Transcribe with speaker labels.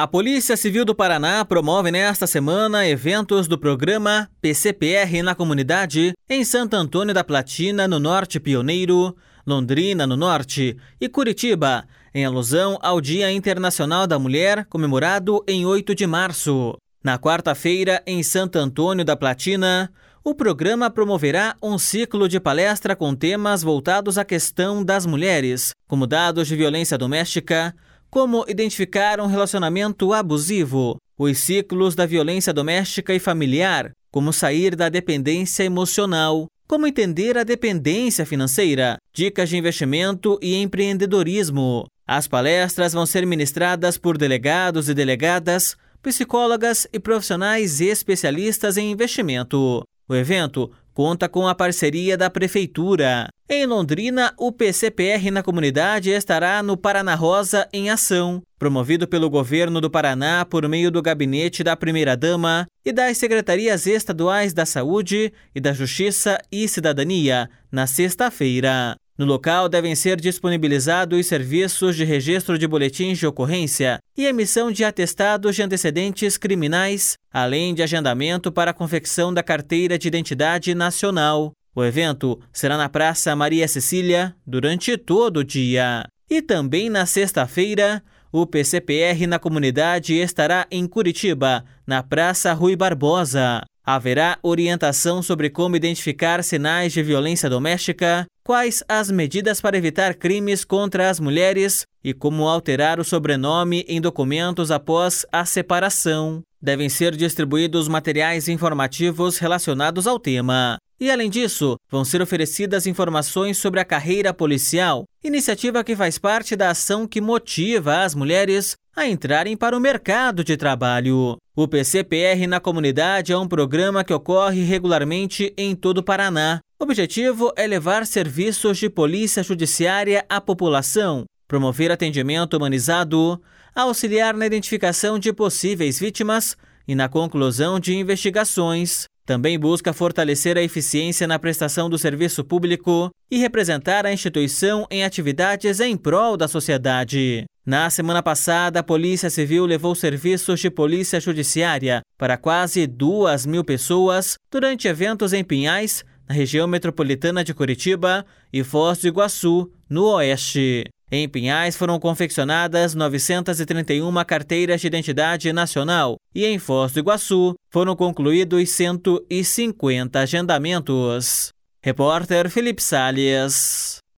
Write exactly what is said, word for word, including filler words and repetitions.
Speaker 1: A Polícia Civil do Paraná promove nesta semana eventos do programa P C P R na comunidade em Santo Antônio da Platina, no Norte Pioneiro, Londrina, no Norte, e Curitiba, em alusão ao Dia Internacional da Mulher, comemorado em oito de março. Na quarta-feira, em Santo Antônio da Platina, o programa promoverá um ciclo de palestra com temas voltados à questão das mulheres, como dados de violência doméstica, como identificar um relacionamento abusivo, os ciclos da violência doméstica e familiar, como sair da dependência emocional, como entender a dependência financeira, dicas de investimento e empreendedorismo. As palestras vão ser ministradas por delegados e delegadas, psicólogas e profissionais especialistas em investimento. O evento conta com a parceria da Prefeitura. Em Londrina, o P C P R na comunidade estará no Paraná Rosa em Ação, promovido pelo Governo do Paraná por meio do Gabinete da Primeira-Dama e das Secretarias Estaduais da Saúde e da Justiça e Cidadania, na sexta-feira. No local devem ser disponibilizados serviços de registro de boletins de ocorrência e emissão de atestados de antecedentes criminais, além de agendamento para a confecção da Carteira de Identidade Nacional. O evento será na Praça Maria Cecília durante todo o dia. E também na sexta-feira, o P C P R na comunidade estará em Curitiba, na Praça Rui Barbosa. Haverá orientação sobre como identificar sinais de violência doméstica, quais as medidas para evitar crimes contra as mulheres e como alterar o sobrenome em documentos após a separação. Devem ser distribuídos materiais informativos relacionados ao tema. E, além disso, vão ser oferecidas informações sobre a carreira policial, iniciativa que faz parte da ação que motiva as mulheres a entrarem para o mercado de trabalho. O P C P R na comunidade é um programa que ocorre regularmente em todo o Paraná. O objetivo é levar serviços de polícia judiciária à população, promover atendimento humanizado, auxiliar na identificação de possíveis vítimas e na conclusão de investigações. Também busca fortalecer a eficiência na prestação do serviço público e representar a instituição em atividades em prol da sociedade. Na semana passada, a Polícia Civil levou serviços de polícia judiciária para quase duas mil pessoas durante eventos em Pinhais, na região metropolitana de Curitiba, e Foz do Iguaçu, no Oeste. Em Pinhais foram confeccionadas novecentas e trinta e uma carteiras de identidade nacional e em Foz do Iguaçu foram concluídos cento e cinquenta agendamentos. Repórter Felipe Salles.